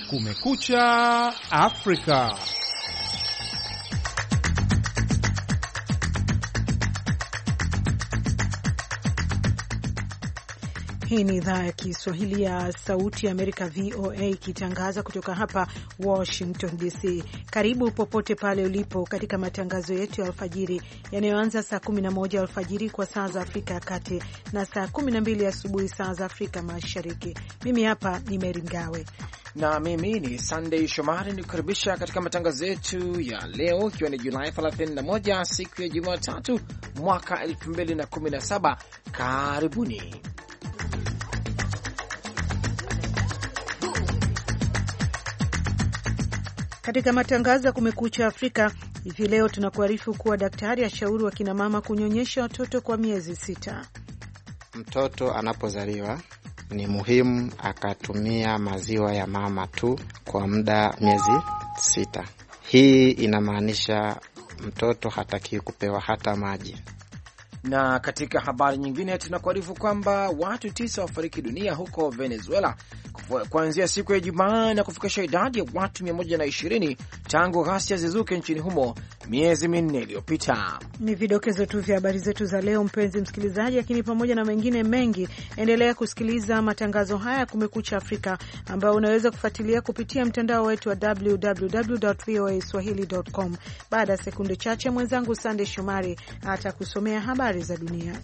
Kumekucha Afrika. Hii ni idhaa ya Kiswahili ya Sauti ya Amerika, VOA, ikitangaza kutoka hapa Washington DC. Karibu popote pale ulipo katika matangazo yetu ya alfajiri yanayoanza saa 11 alfajiri kwa saa za Afrika ya Kati na saa 12 asubuhi saa za Afrika Mashariki. Mimi hapa ni Meri Mgawe na mimi ni Sunday Shomari, ni kukaribisha katika matangazo yetu ya leo, ikiwa ni Julai 31 siku ya Jumatatu mwaka 2017. Karibuni. Katika matangazo ya Kumekucha Afrika hivi leo tunakuarifu kuwa daktari ashauri wa kina mama kunyonyesha watoto kwa miezi 6. Mtoto anapozaliwa ni muhimu akatumia maziwa ya mama tu kwa muda miezi 6. Hii inamaanisha mtoto hatakiwi kupewa hata maji. Na katika habari nyingine tunakuarifu kwamba watu 9 wafariki dunia huko Venezuela kuanzia siku ya Ijumaa na kufikisha idadi ya watu 120 tangu ghasia zizuke nchini humo miezi 4 iliyopita. Ni vidokezo tu vya habari zetu za leo, mpenzi msikilizaji, lakini pamoja na mengine mengi, endelea kusikiliza matangazo haya Kumekucha Afrika, ambayo unaweza kufuatilia kupitia mtandao wetu wa www.voaswahili.com. Baada ya sekunde chache mwenzangu Sunday Shomari atakusomea habari za dunia.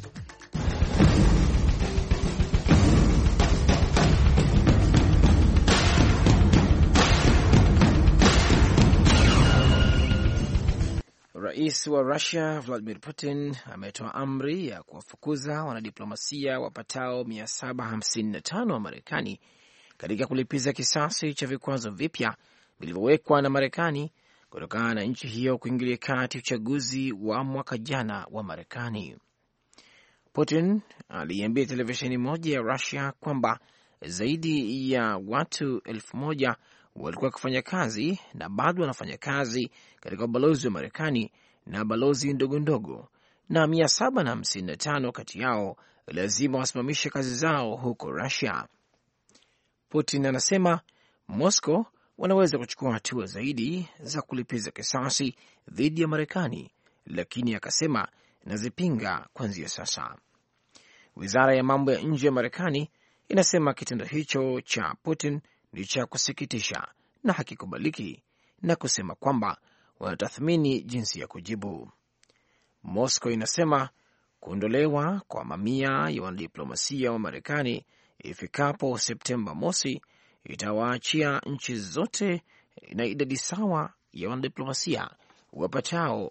Rais wa Russia Vladimir Putin ametoa amri ya kuwafukuza wanadiplomasia wapatao 755 wa Marekani katika kulipiza kisasi cha vikwazo vipya vilivyowekwa na Marekani kutokana na nchi hiyo kuingilia kati uchaguzi wa mwaka jana wa Marekani. Putin aliambia televisheni moja ya Russia kwamba zaidi ya watu 1,000 walikuwa wakifanya kazi na bado wanafanya kazi katika ubalozi wa Marekani na balozi ndogo ndogo, na 755 kati yao lazima wasimamishe kazi zao huko Russia. Putin anasema Moscow wanaweza kuchukua hatua zaidi za kulipiza kisasi dhidi ya Marekani, lakini akasema nazipinga kuanzia sasa. Wizara ya mambo ya nje ya Marekani inasema kitendo hicho cha Putin ni cha kusikitisha na hakikubaliki, na kusema kwamba wanatathmini jinsi ya kujibu. Moscow inasema kuondolewa kwa mamia ya wanadiplomasia wa Marekani ifikapo Septemba mosi itawaachia nchi zote na idadi sawa ya wanadiplomasia wapatao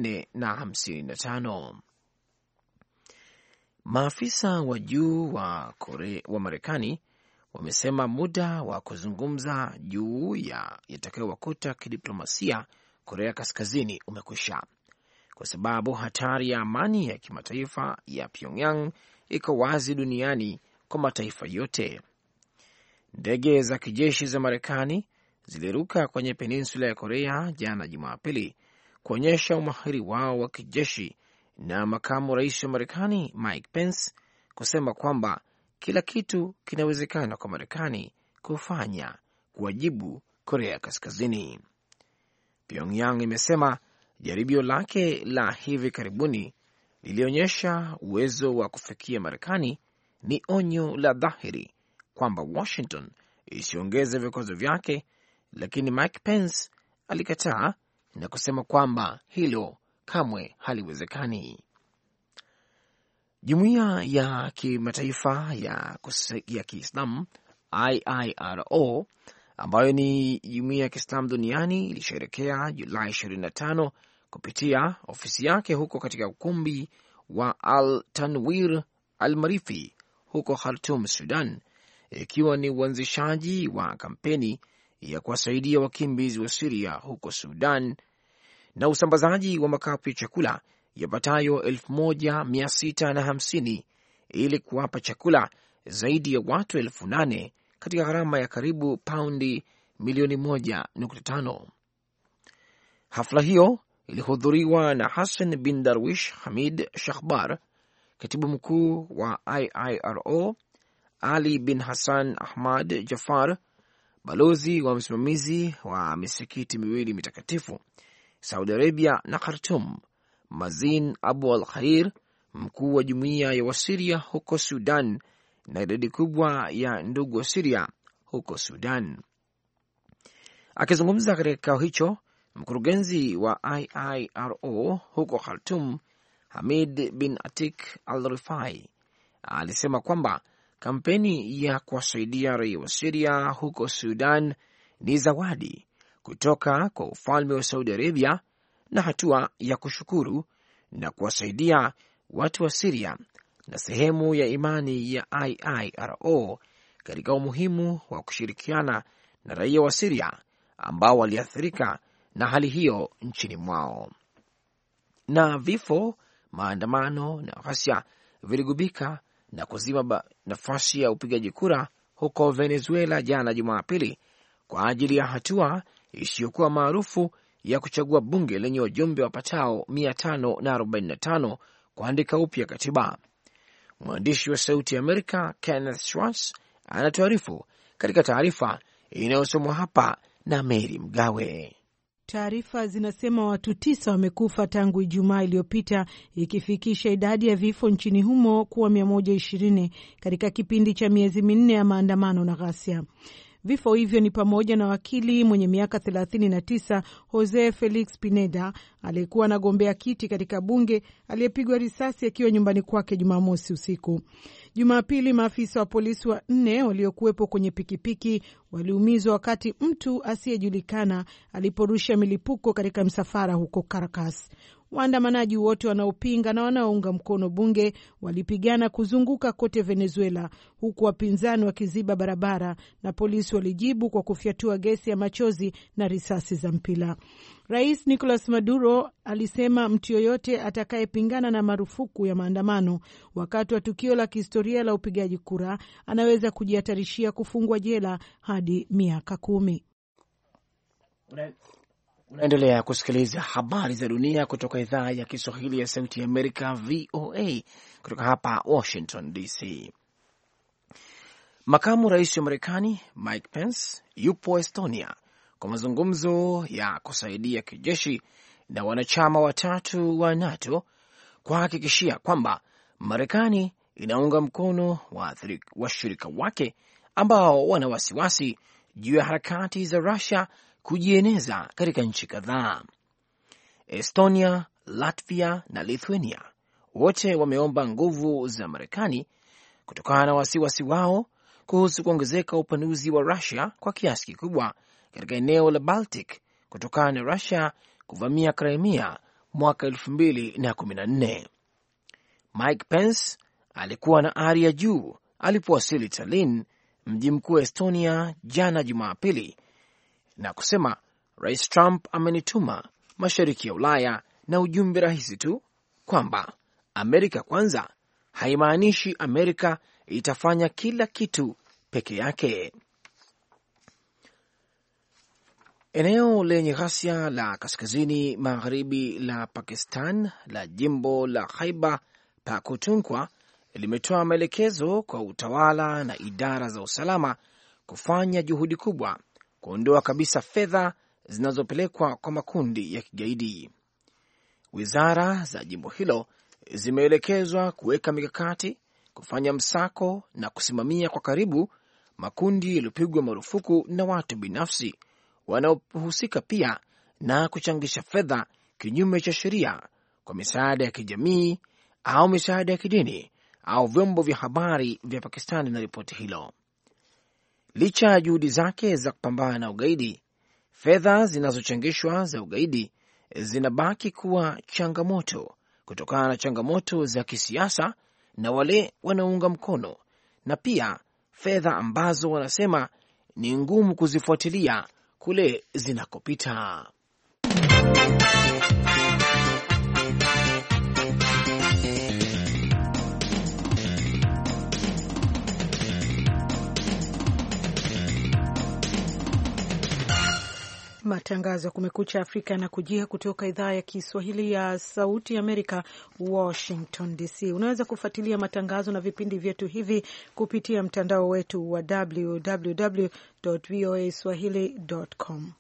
455. Maafisa wa juu wa Marekani wamesema muda wa kuzungumza juu ya yatakayowakuta kidiplomasia Korea Kaskazini umekwisha, kwa sababu hatari ya amani ya kimataifa ya Pyongyang iko wazi duniani kwa mataifa yote. Ndege za kijeshi za Marekani ziliruka kwenye peninsula ya Korea jana Jumapili kuonyesha umahiri wao wa kijeshi, na makamu rais wa Marekani Mike Pence kusema kwamba kila kitu kinawezekana kwa Marekani kufanya kuwajibu Korea Kaskazini. Pyongyang imesema jaribio lake la hivi karibuni lilionyesha uwezo wa kufikia Marekani ni onyo la dhahiri kwamba Washington isiongeze vikwazo vyake, lakini Mike Pence alikataa na kusema kwamba hilo kamwe haliwezekani. Jumuiya ya kimataifa ya Kiislamu IIRO, ambayo ni jumuiya ya Kiislamu duniani, ilisherekea Julai 25 kupitia ofisi yake huko katika ukumbi wa Al Tanwir Al Marifi huko Khartoum, Sudan, ikiwa ni uanzishaji wa kampeni ya kuwasaidia wakimbizi wa Syria huko Sudan na usambazaji wa makapu ya chakula yapatayo 1650 ili kuwapa chakula zaidi ya watu 8,000 katika gharama ya karibu paundi milioni 1.5. Hafla hiyo ilihudhuriwa na Hassan bin Darwish Hamid Shakhbar, katibu mkuu wa IIRO, Ali bin Hassan Ahmad Jafar, balozi wa msimamizi wa misikiti miwili mitakatifu Saudi Arabia na Khartoum, Mazin Abu al-Khair, mkuu wa jumuiya ya Wasiria huko Sudan, na idadi kubwa ya ndugu wa Siria huko Sudan. Akizungumza katika kikao hicho, mkurugenzi wa IIRO huko Khartoum, Hamid bin Atik al-Rifai, alisema kwamba kampeni ya kuwasaidia raia wa Siria huko Sudan ni zawadi kutoka kwa ufalme wa Saudi Arabia na hatua ya kushukuru na kuwasaidia watu wa Siria na sehemu ya imani ya IIRO katika umuhimu wa kushirikiana na raia wa Siria ambao waliathirika na hali hiyo nchini mwao. Na vifo, maandamano na ghasia viligubika na kuzima nafasi ya upigaji kura huko Venezuela jana Jumapili kwa ajili ya hatua isiyokuwa maarufu ya kuchagua bunge lenye wajumbe wapatao 545 kuandika upya katiba. Mwandishi wa Sauti ya Amerika Kenneth Schwartz anatuarifu katika taarifa inayosomwa hapa na Mary Mgawe. Taarifa zinasema watu 9 wamekufa tangu Ijumaa iliyopita, ikifikisha idadi ya vifo nchini humo kuwa 120 katika kipindi cha miezi 4 ya maandamano na ghasia. Vifo hivyo ni pamoja na wakili mwenye miaka 39 Jose Felix Pineda aliyekuwa anagombea kiti katika bunge aliyepigwa risasi akiwa nyumbani kwake Jumamosi usiku. Jumapili, maafisa wa polisi 4 waliokuwepo kwenye pikipiki waliumizwa wakati mtu asiyejulikana aliporusha milipuko katika msafara huko Caracas. Waandamanaji wote wanaopinga na wanaounga mkono bunge walipigana kuzunguka kote Venezuela, huku wapinzani wakiziba barabara na polisi walijibu kwa kufyatua gesi ya machozi na risasi za mpira. Rais Nicolas Maduro alisema mtu yoyote atakayepingana na marufuku ya maandamano wakati wa tukio la kihistoria la upigaji kura anaweza kujihatarishia kufungwa jela hadi miaka 10. Unaendelea kusikiliza habari za dunia kutoka idhaa ya Kiswahili ya Sauti ya Amerika, VOA, kutoka hapa Washington DC. Makamu rais wa Marekani Mike Pence yupo Estonia kwa mazungumzo ya kusaidia kijeshi na wanachama watatu wa NATO kuhakikishia kwamba Marekani inaunga mkono washirika wake ambao wana wasiwasi juu ya harakati za Russia kujieneza katika nchi kadhaa. Estonia, Latvia na Lithuania wote wameomba nguvu za Marekani kutokana na wasiwasi wao kuhusu kuongezeka upanuzi wa Russia kwa kiasi kikubwa katika eneo la Baltic kutokana na Russia kuvamia Crimea mwaka 2014. Mike Pence alikuwa na ari ya juu alipowasili Tallinn, mji mkuu wa Estonia, jana Jumapili, na kusema Rais Trump amenituma mashariki ya Ulaya na ujumbe rahisi tu kwamba Amerika kwanza haimaanishi Amerika itafanya kila kitu peke yake. Eneo lenye ghasia la kaskazini magharibi la Pakistan la jimbo la Khyber Pakhtunkhwa limetoa maelekezo kwa utawala na idara za usalama kufanya juhudi kubwa kuondoa kabisa fedha zinazopelekwa kwa makundi ya kigaidi. Wizara za jimbo hilo zimeelekezwa kuweka mikakati, kufanya msako na kusimamia kwa karibu makundi yaliyopigwa marufuku na watu binafsi wanaohusika pia na kuchangisha fedha kinyume cha sheria kwa misaada ya kijamii au misaada ya kidini au vyombo vya habari vya Pakistani na ripoti hilo. Licha ya juhudi zake za kupambana na ugaidi, fedha zinazochangishwa za ugaidi zinabaki kuwa changamoto kutokana na changamoto za kisiasa na wale wanaunga mkono, na pia fedha ambazo wanasema ni ngumu kuzifuatilia kule zinakopita. Matangazo ya Kumekucha Afrika yanakujia kutoka idhaa ya Kiswahili ya Sauti Amerika, Washington DC. Unaweza kufuatilia matangazo na vipindi vyetu hivi kupitia mtandao wetu wa www.voaswahili.com.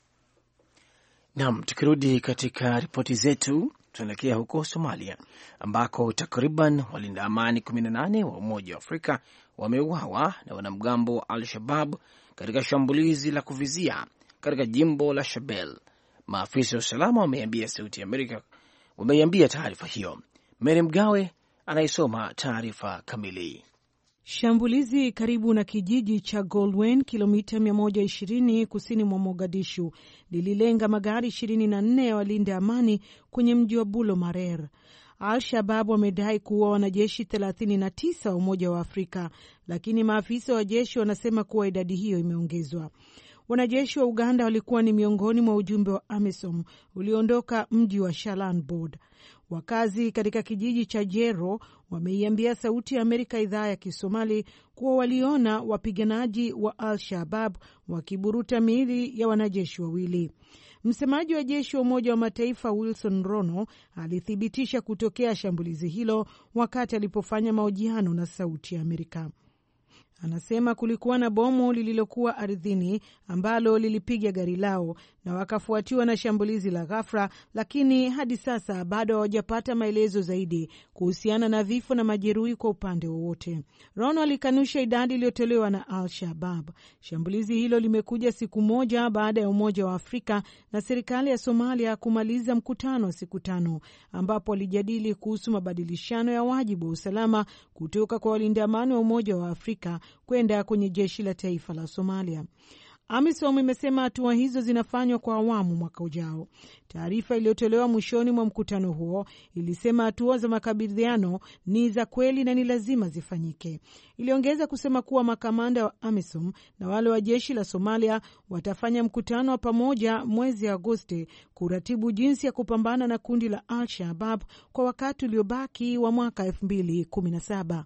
Naam, tukirudi katika ripoti zetu, tunaelekea huko Somalia ambako takriban walinda amani 18 wa Umoja wa Afrika wameuawa na wanamgambo wa Al-Shabab katika shambulizi la kuvizia katika jimbo la Shabelle. Maafisa wa usalama wameiambia Sauti ya Amerika, wameiambia taarifa hiyo. Mary Mgawe anaisoma taarifa kamili. Shambulizi karibu na kijiji cha Goldwen, kilomita 120 kusini mwa Mogadishu, lililenga magari 24 ya walinda amani kwenye mji wa Bulo Marer. Al-Shabab wamedai kuwa wanajeshi 39 wa Umoja wa Afrika, lakini maafisa wa jeshi wanasema kuwa idadi hiyo imeongezwa. Wanajeshi wa Uganda walikuwa ni miongoni mwa ujumbe wa AMISOM ulioondoka mji wa Shalanbod. Wakazi katika kijiji cha Jero wameiambia Sauti ya Amerika idhaa ya Kisomali kuwa waliona wapiganaji wa Al-Shabab wakiburuta miili ya wanajeshi wawili. Msemaji wa jeshi wa Umoja wa Mataifa Wilson Rono alithibitisha kutokea shambulizi hilo wakati alipofanya mahojiano na Sauti ya Amerika. Anasema kulikuwa na bomu lililokuwa ardhini ambalo lilipiga gari lao na wakafuatiwa na shambulizi la ghafla, lakini hadi sasa bado hawajapata maelezo zaidi kuhusiana na vifo na majeruhi kwa upande wowote. Rono alikanusha idadi iliyotolewa na Al-Shabab. Shambulizi hilo limekuja siku moja baada ya Umoja wa Afrika na serikali ya Somalia kumaliza mkutano wa siku 5 ambapo walijadili kuhusu mabadilishano ya wajibu wa usalama kutoka kwa walinda amani wa Umoja wa Afrika kwenda kwenye jeshi la taifa la Somalia. AMISOM imesema hatua hizo zinafanywa kwa awamu mwaka ujao. Taarifa iliyotolewa mwishoni mwa mkutano huo ilisema hatua za makabidhiano ni za kweli na ni lazima zifanyike. Iliongeza kusema kuwa makamanda wa AMISOM na wale wa jeshi la Somalia watafanya mkutano wa pamoja mwezi Agosti kuratibu jinsi ya kupambana na kundi la Al-Shabab kwa wakati uliobaki wa mwaka 2017.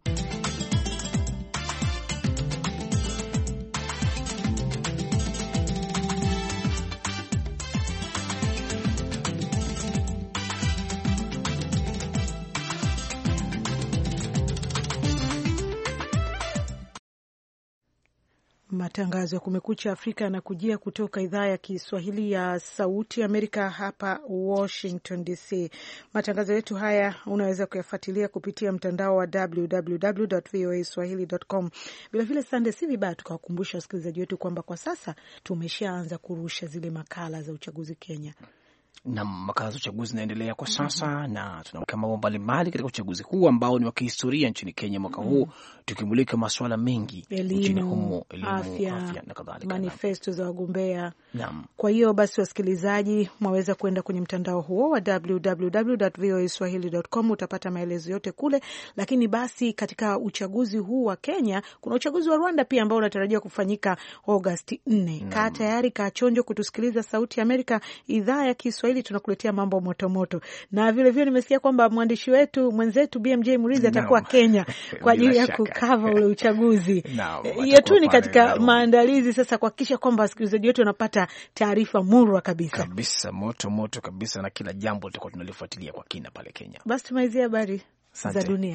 Matangazo ya Kumekucha Afrika yanakujia kutoka idhaa ya Kiswahili ya Sauti Amerika hapa Washington DC. Matangazo yetu haya unaweza kuyafuatilia kupitia mtandao wa www.voaswahili.com. Vilevile Sande, si vibaya tukawakumbusha wasikilizaji wetu kwamba kwa sasa tumeshaanza kurusha zile makala za uchaguzi Kenya. Na makala za uchaguzi zinaendelea kwa sasa, na tunaweka mambo mbalimbali katika uchaguzi huu ambao ni wa kihistoria nchini Kenya mwaka huu, tukimulika masuala mengi nchini humo, elimu, afya na kadhalika, manifesto za wagombea. Kwa hiyo basi wasikilizaji, mwaweza kwenda kwenye mtandao huo wa www.voaswahili.com, utapata maelezo yote kule. Lakini basi katika uchaguzi huu wa Kenya kuna uchaguzi wa Rwanda pia ambao unatarajiwa kufanyika Agosti 4. Kaa tayari, kaa chonjo kutusikiliza Sauti ya Amerika idhaa ya Kiswahili, tunakuletea mambo moto moto. Na vile vile nimesikia kwamba mwandishi wetu mwenzetu BMJ Murithi atakuwa Kenya kwa ajili ya kukava ule uchaguzi. Hiyo tu ni katika maandalizi sasa kuhakikisha kwamba wasikilizaji wetu wanapata taarifa murwa kabisa. Moto moto kabisa, na kila jambo tutakuwa tunalifuatilia kwa kina pale Kenya. Basi tumalizie habari za dunia.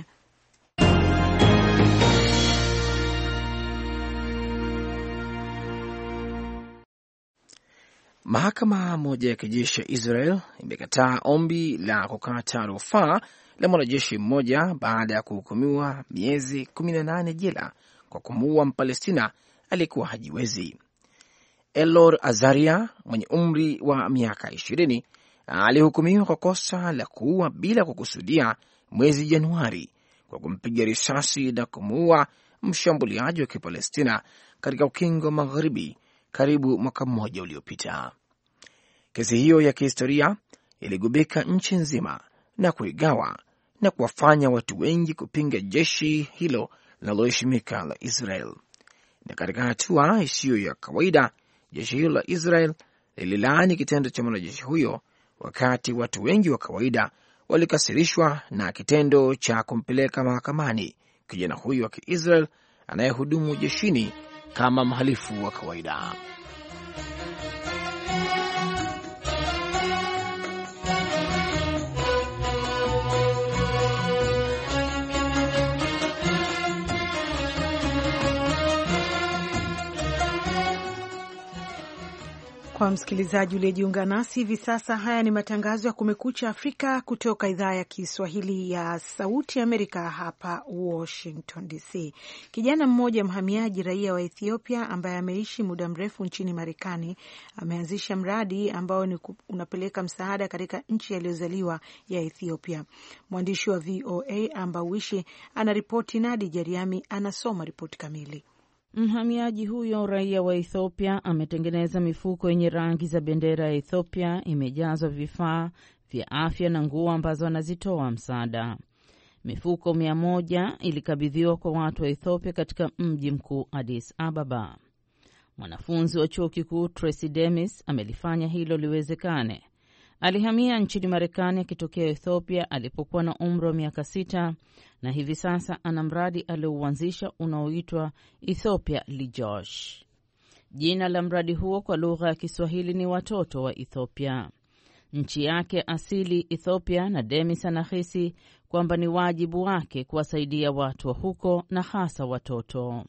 Mahakama moja ya kijeshi ya Israel imekataa ombi la kukata rufaa la mwanajeshi mmoja baada ya kuhukumiwa miezi 18 jela kwa kumuua Mpalestina aliyekuwa hajiwezi. Elor Azaria mwenye umri wa miaka 20 alihukumiwa kwa kosa la kuua bila kukusudia mwezi Januari kwa kumpiga risasi na kumuua mshambuliaji wa Kipalestina katika ukingo wa Magharibi karibu mwaka mmoja uliopita. Kesi hiyo ya kihistoria iligubika nchi nzima na kuigawa na kuwafanya watu wengi kupinga jeshi hilo linaloheshimika la Israel. Na katika hatua isiyo ya kawaida, jeshi hilo la Israel lililaani kitendo cha mwanajeshi huyo, wakati watu wengi wa kawaida walikasirishwa na kitendo cha kumpeleka mahakamani kijana huyo wa Kiisrael anayehudumu jeshini kama mhalifu wa kawaida. Kwa msikilizaji uliyejiunga nasi hivi sasa, haya ni matangazo ya Kumekucha Afrika kutoka idhaa ya Kiswahili ya Sauti Amerika hapa Washington DC. Kijana mmoja mhamiaji raia wa Ethiopia ambaye ameishi muda mrefu nchini Marekani ameanzisha mradi ambao unapeleka msaada katika nchi aliyozaliwa ya Ethiopia. Mwandishi wa VOA Ambauishi anaripoti, Nadi Jariami anasoma ripoti kamili. Mhamiaji huyo raia wa Ethiopia ametengeneza mifuko yenye rangi za bendera ya Ethiopia, imejazwa vifaa vya afya na nguo ambazo anazitoa msaada. Mifuko 100 ilikabidhiwa kwa watu wa Ethiopia katika mji mkuu Addis Ababa. Mwanafunzi wa chuo kikuu Tracy Demis amelifanya hilo liwezekane. Alihamia nchini Marekani akitokea Ethiopia alipokuwa na umri wa miaka 6 na hivi sasa ana mradi aliouanzisha unaoitwa Ethiopia Lijosh. Jina la mradi huo kwa lugha ya Kiswahili ni watoto wa Ethiopia. Nchi yake asili Ethiopia, na Demis anahisi kwamba ni wajibu wake kuwasaidia watu wa huko na hasa watoto.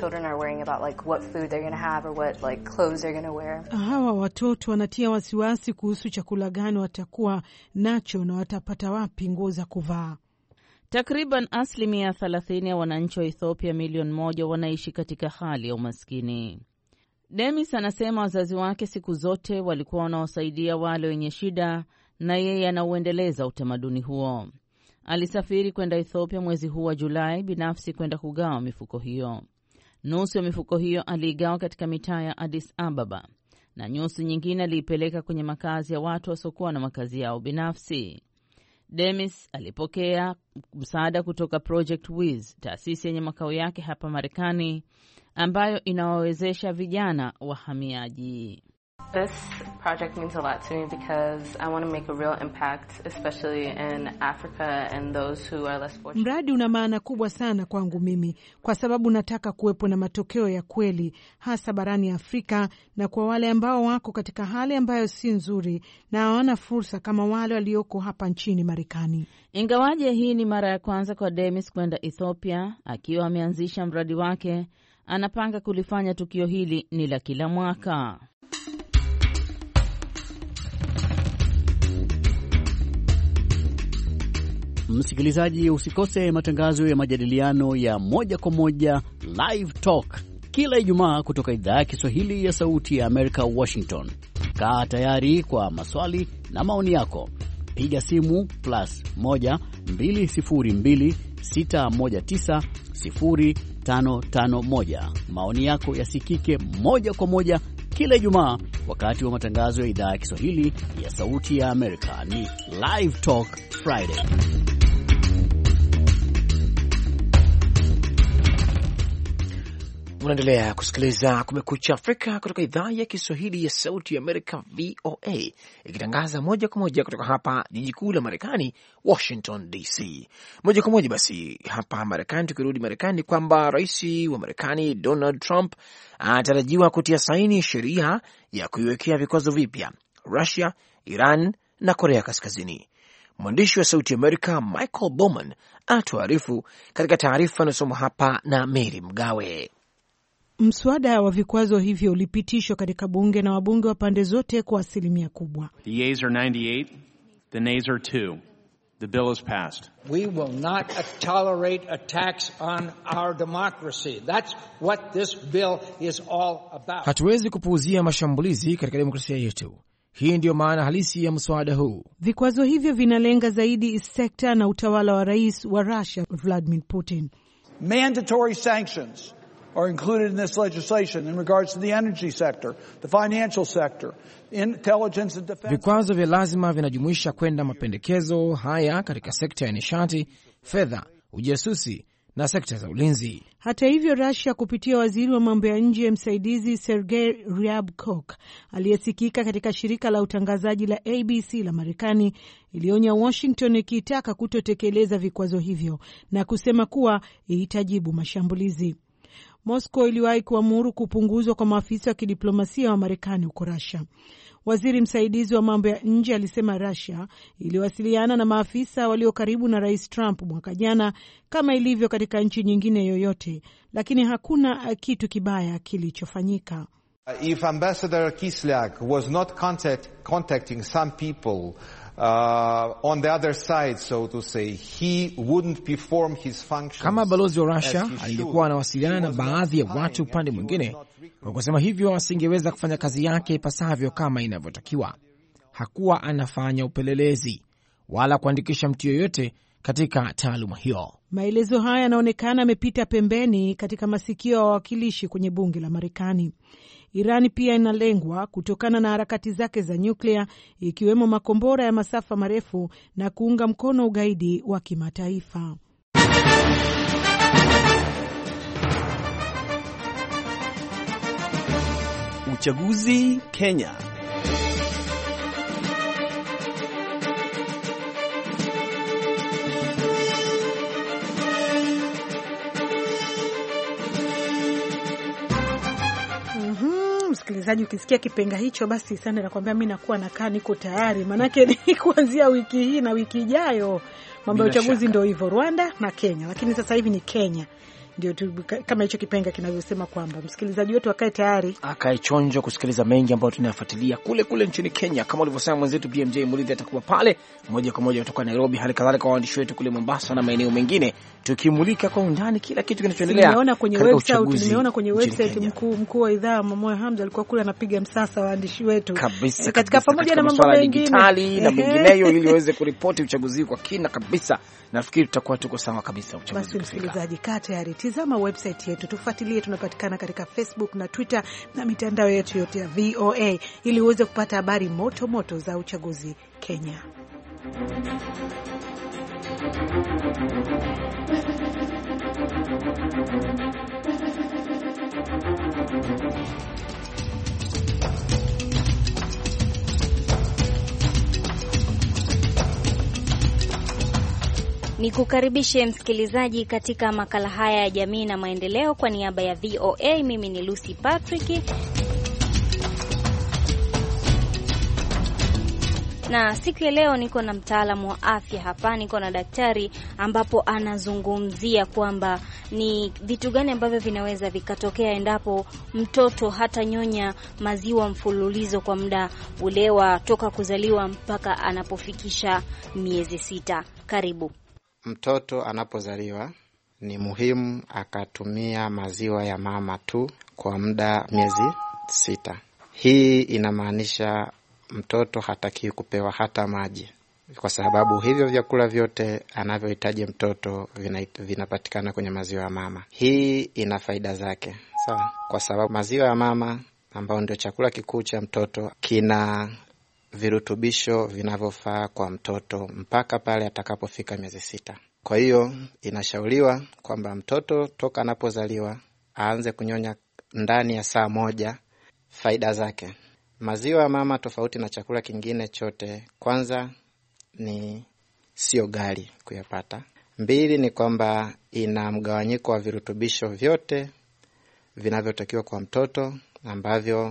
Hawa watoto wanatia wasiwasi kuhusu chakula gani watakuwa nacho na watapata wapi nguo za kuvaa. Takriban 30% ya wananchi wa Ethiopia milioni 1 wanaishi katika hali ya umaskini. Demis anasema wazazi wake siku zote walikuwa wanaosaidia wale wenye shida na yeye anauendeleza utamaduni huo. Alisafiri kwenda Ethiopia mwezi huu wa Julai binafsi kwenda kugawa mifuko hiyo. Nusu ya mifuko hiyo aliigawa katika mitaa ya Addis Ababa na nusu nyingine aliipeleka kwenye makazi ya watu wasiokuwa na makazi yao binafsi. Demis alipokea msaada kutoka Project Wiz, taasisi yenye makao yake hapa Marekani ambayo inawawezesha vijana wahamiaji. This project means a lot to me because I want to make a real impact, especially in Africa and those who are less fortunate. Mradi una maana kubwa sana kwangu mimi kwa sababu nataka kuwepo na matokeo ya kweli hasa barani Afrika na kwa wale ambao wako katika hali ambayo si nzuri na hawana fursa kama wale walioko hapa nchini Marekani. Ingawaje hii ni mara ya kwanza kwa Demis kwenda Ethiopia, akiwa ameanzisha mradi wake, anapanga kulifanya tukio hili ni la kila mwaka. Msikilizaji, usikose matangazo ya majadiliano ya moja kwa moja Live Talk kila Ijumaa kutoka idhaa ya Kiswahili ya Sauti ya Amerika Washington. Kaa tayari kwa maswali na maoni yako. Piga simu +1 202 619 0551. Maoni yako yasikike moja kwa moja kila Ijumaa wakati wa matangazo ya idhaa ya Kiswahili ya Sauti ya Amerika. Ni Live Talk Friday. Unaendelea kusikiliza Kumekucha Afrika kutoka idhaa ya Kiswahili ya Sauti ya Amerika VOA, ikitangaza moja kwa moja kutoka hapa jiji kuu la Marekani, Washington DC. Moja kwa moja basi hapa Marekani, tukirudi Marekani, kwamba rais wa Marekani Donald Trump anatarajiwa kutia saini sheria ya kuiwekea vikwazo vipya Russia, Iran na Korea Kaskazini. Mwandishi wa Sauti ya Amerika Michael Bowman anatuarifu katika taarifa inayosomwa hapa na Mary Mgawe. Mswada wa vikwazo hivyo ulipitishwa katika bunge na wabunge wa pande zote kwa asilimia kubwa. The yeas are 98, the nays are 2. The bill is passed. We will not tolerate attacks on our democracy. That's what this bill is all about. Hatuwezi kupuuzia mashambulizi katika demokrasia yetu. Hii ndiyo maana halisi ya mswada huu. Vikwazo hivyo vinalenga zaidi sekta na utawala wa rais wa Russia Vladimir Putin. Mandatory sanctions are included in this legislation in regards to the energy sector, the financial sector, intelligence and defense. Vikwazo vya lazima vinajumuisha kwenda mapendekezo haya katika sekta ya nishati, fedha, ujasusi na sekta za ulinzi. Hata hivyo, Russia kupitia waziri wa mambo ya nje msaidizi Sergei Ryabkov aliyesikika katika shirika la utangazaji la ABC la Marekani ilionya Washington ikitaka kutotekeleza vikwazo hivyo na kusema kuwa itajibu mashambulizi. Moscow iliwahi kuamuru kupunguzwa kwa maafisa wa kidiplomasia wa Marekani huko Russia. Waziri msaidizi wa mambo ya nje alisema Russia iliwasiliana na maafisa walio karibu na Rais Trump mwaka jana kama ilivyo katika nchi nyingine yoyote, lakini hakuna kitu kibaya kilichofanyika. If Ambassador Kislyak was not contacting some people on the other side, so to say, he wouldn't perform his functions. Kama balozi wa Russia alikuwa anawasiliana na baadhi ya watu upande mwingine, kwa kusema hivyo asingeweza kufanya kazi yake ipasavyo kama inavyotakiwa. Hakuwa anafanya upelelezi wala kuandikisha mtu yoyote katika taaluma hiyo. Maelezo haya yanaonekana yamepita pembeni katika masikio ya wawakilishi kwenye bunge la Marekani. Irani pia inalengwa kutokana na harakati zake za nyuklia, ikiwemo makombora ya masafa marefu na kuunga mkono ugaidi wa kimataifa. Uchaguzi Kenya. Msikilizaji, ukisikia kipenga hicho basi sana nakwambia mimi nakuwa nakaa niko tayari, manake ni kuanzia wiki hii na wiki ijayo mambo ya uchaguzi ndio hivyo, Rwanda na Kenya, lakini sasa hivi ni Kenya. Ndio kama hicho kipenga kinavyosema kwamba msikilizaji wetu akae tayari, akae chonjo kusikiliza mengi ambayo tunayafuatilia kule nchini Kenya. Kama ulivyosema mwenzetu BMJ Muridhi atakuwa pale moja kwa moja kutoka Nairobi, hali kadhalika kwa waandishi wetu kule Mombasa na maeneo mengine, tukimulika kwa undani kila kitu kinachoendelea. Nimeona kwenye website mkuu wa idhaa Mamoyo Hamza alikuwa kule anapiga msasa waandishi wetu kabisa, katika pamoja na mambo mengine na mengineyo ili waweze kuripoti uchaguzi kwa kina kabisa. Nafikiri tutakuwa tuko sawa kabisa uchaguzi. Basi msikilizaji, kaa tayari, tizama website yetu, tufuatilie, tunapatikana katika Facebook na Twitter na mitandao yetu yote ya VOA ili uweze kupata habari moto moto za uchaguzi Kenya. Ni kukaribishe msikilizaji katika makala haya ya jamii na maendeleo. Kwa niaba ya VOA, mimi ni Lucy Patrick. Na siku ya leo niko na mtaalamu wa afya hapa, niko na daktari ambapo anazungumzia kwamba ni vitu gani ambavyo vinaweza vikatokea endapo mtoto hata nyonya maziwa mfululizo kwa muda ule wa toka kuzaliwa mpaka anapofikisha miezi 6. Karibu. Mtoto anapozaliwa ni muhimu akatumia maziwa ya mama tu kwa muda miezi 6. Hii inamaanisha mtoto hatakiwi kupewa hata maji, kwa sababu hivyo vyakula vyote anavyohitaji mtoto vinapatikana kwenye maziwa ya mama. Hii ina faida zake, sawa? Kwa sababu maziwa ya mama ambao ndio chakula kikuu cha mtoto kina virutubisho vinavyofaa kwa mtoto mpaka pale atakapofika miezi 6. Kwa hiyo inashauriwa kwamba mtoto toka anapozaliwa aanze kunyonya ndani ya saa 1. Faida zake: maziwa ya mama tofauti na chakula kingine chote, kwanza ni sio ghali kuyapata. 2 ni kwamba ina mgawanyiko wa virutubisho vyote vinavyotakiwa kwa mtoto, ambavyo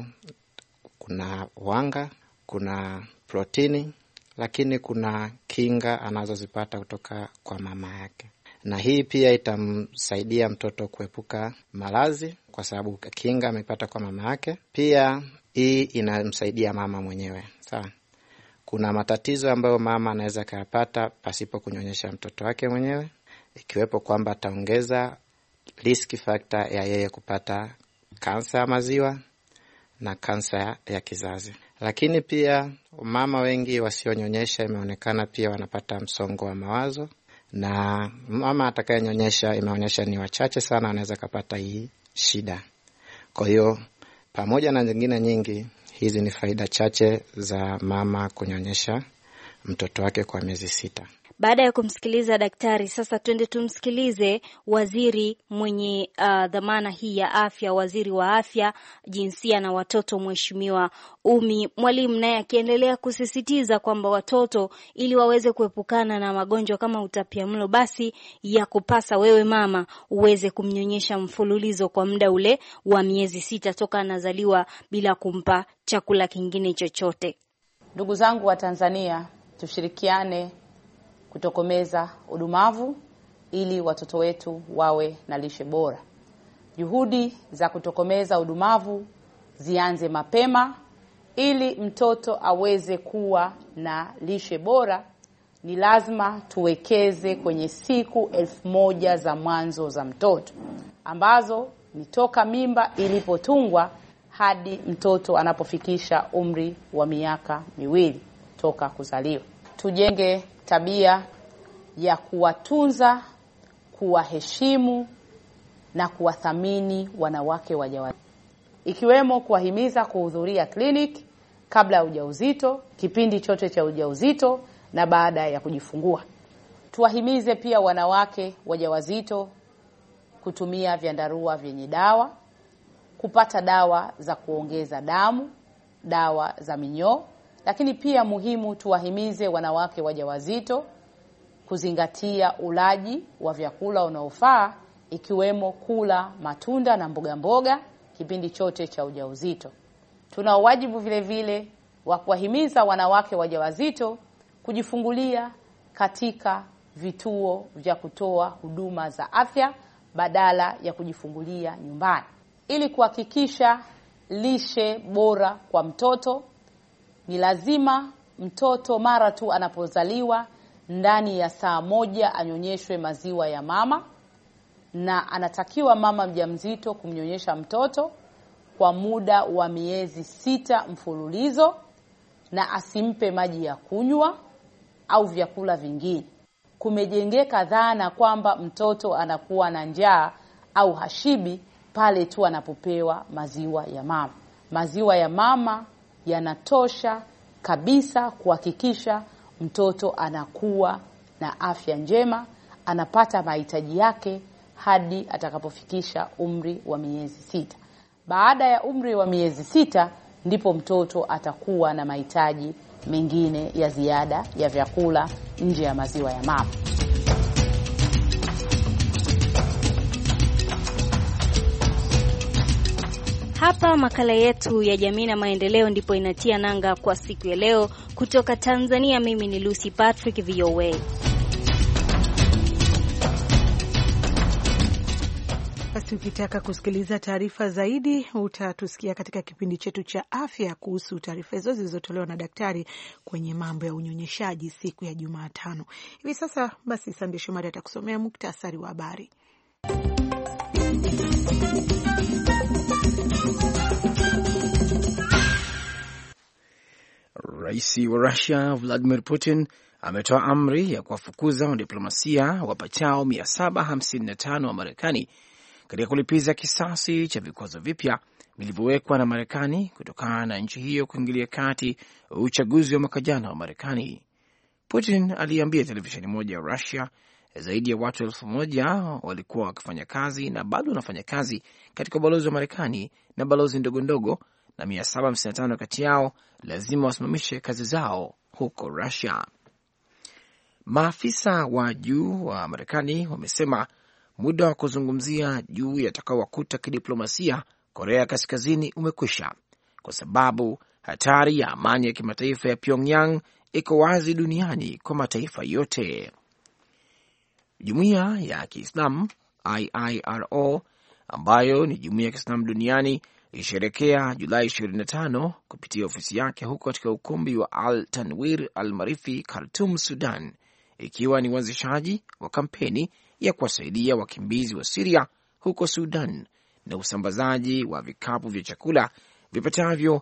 kuna wanga, kuna protini, lakini kuna kinga anazozipata kutoka kwa mama yake. Na hii pia itamsaidia mtoto kuepuka maradhi kwa sababu kinga amepata kwa mama yake. Pia hii inamsaidia mama mwenyewe. Sawa? Kuna matatizo ambayo mama anaweza kuyapata pasipo kunyonyesha mtoto wake mwenyewe, ikiwepo kwamba ataongeza risk factor ya yeye kupata kansa ya maziwa na kansa ya kizazi. Lakini pia mama wengi wasionyonyesha imeonekana pia wanapata msongo wa mawazo, na mama atakayenyonyesha imeonyesha ni wachache sana anaweza kupata hii shida. Kwa hiyo pamoja na zingine nyingi, hizi ni faida chache za mama kunyonyesha mtoto wake kwa miezi 6. Baada ya kumsikiliza daktari, sasa twende tumsikilize waziri mwenye dhamana hii ya afya, waziri wa afya, jinsia na watoto, Mheshimiwa Umi Mwalimu, naye akiendelea kusisitiza kwamba watoto ili waweze kuepukana na magonjwa kama utapiamlo, basi ya kupasa wewe mama uweze kumnyonyesha mfululizo kwa muda ule wa miezi 6 toka anazaliwa bila kumpa chakula kingine chochote. Ndugu zangu wa Tanzania, tushirikiane kutokomeza udumavu ili watoto wetu wawe na lishe bora. Juhudi za kutokomeza udumavu zianze mapema ili mtoto aweze kuwa na lishe bora. Ni lazima tuwekeze kwenye siku 1000 za mwanzo za mtoto, ambazo ni toka mimba ilipotungwa hadi mtoto anapofikisha umri wa miaka 2 toka kuzaliwa. Tujenge tabia ya kuwatunza, kuwaheshimu na kuwathamini wanawake wajawazito, ikiwemo kuwahimiza kuhudhuria kliniki kabla ya ujauzito, kipindi chote cha ujauzito na baada ya kujifungua. Tuwahimize pia wanawake wajawazito kutumia vyandarua vyenye dawa, kupata dawa za kuongeza damu, dawa za minyoo, lakini pia muhimu tuwahimize wanawake wajawazito kuzingatia ulaji wa vyakula unaofaa, ikiwemo kula matunda na mboga mboga kipindi chote cha ujauzito. Tuna wajibu vile vile wa kuwahimiza wanawake wajawazito kujifungulia katika vituo vya kutoa huduma za afya badala ya kujifungulia nyumbani. Ili kuhakikisha lishe bora kwa mtoto, ni lazima mtoto mara tu anapozaliwa ndani ya saa 1 anyonyeshwe maziwa ya mama, na anatakiwa mama mjamzito kumnyonyesha mtoto kwa muda wa miezi 6 mfululizo, na asimpe maji ya kunywa au vyakula vingine. Kumejengeka dhana kwamba mtoto anakuwa na njaa au hashibi pale tu anapopewa maziwa ya mama. Maziwa ya mama yanatosha kabisa kuhakikisha mtoto anakuwa na afya njema, anapata mahitaji yake hadi atakapofikisha umri wa miezi 6. Baada ya umri wa miezi 6 ndipo mtoto atakuwa na mahitaji mengine ya ziada ya vyakula nje ya maziwa ya mama. Hapa makala yetu ya jamii na maendeleo ndipo inatia nanga kwa siku ya leo. Kutoka Tanzania, mimi ni Lucy Patrick, VOA. Basi ukitaka kusikiliza taarifa zaidi utatusikia katika kipindi chetu cha afya kuhusu taarifa hizo zilizotolewa na daktari kwenye mambo ya unyonyeshaji siku ya Jumatano. Hivi sasa basi Sande Shomari atakusomea muktasari wa habari. Rais wa Russia Vladimir Putin ametoa amri ya kuwafukuza wanadiplomasia wapatao 755 wa Marekani katika kulipiza kisasi cha vikwazo vipya vilivyowekwa na Marekani kutokana na nchi hiyo kuingilia kati uchaguzi wa mwaka jana wa Marekani. Putin aliambia televisheni moja ya Russia zaidi ya watu 1000 walikuwa wakifanya kazi na bado wanafanya kazi katika ubalozi wa Marekani na balozi ndogo ndogo, na 755 kati yao lazima wasimamishe kazi zao huko Russia. Maafisa wa juu wa Marekani wamesema muda wa kuzungumzia juu yatakaowakuta kidiplomasia Korea Kaskazini umekwisha, kwa sababu hatari ya amani ya kimataifa ya Pyongyang iko wazi duniani kwa mataifa yote. Jumuiya ya Kiislamu IIRO, ambayo ni jumuiya ya Kiislamu duniani, ilisherekea Julai 25 kupitia ofisi yake huko katika ukumbi wa Al Tanwir Al Marifi, Khartoum, Sudan, ikiwa ni uanzishaji wa kampeni ya kuwasaidia wakimbizi wa Syria huko Sudan na usambazaji wa vikapu vya chakula vipatavyo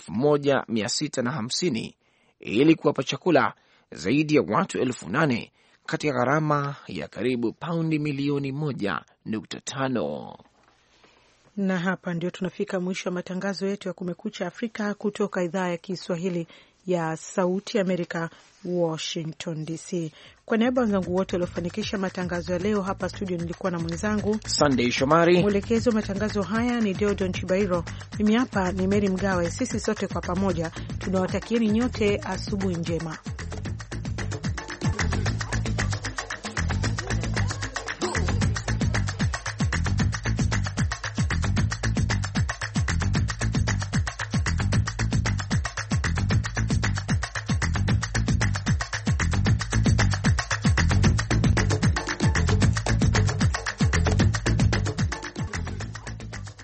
1650 ili kuwapa chakula zaidi ya watu 8,000 katika gharama ya karibu paundi milioni 1.5. Na hapa ndio tunafika mwisho wa matangazo yetu ya Kumekucha Afrika kutoka idhaa ya Kiswahili ya Sauti Amerika, Washington DC. Kwa niaba ya wenzangu wote waliofanikisha matangazo ya leo, hapa studio nilikuwa na mwenzangu Sunday Shomari. Mwelekezi wa matangazo haya ni Deodon Chibairo. Mimi hapa ni Mary Mgawe. Sisi sote kwa pamoja tunawatakieni nyote asubuhi njema.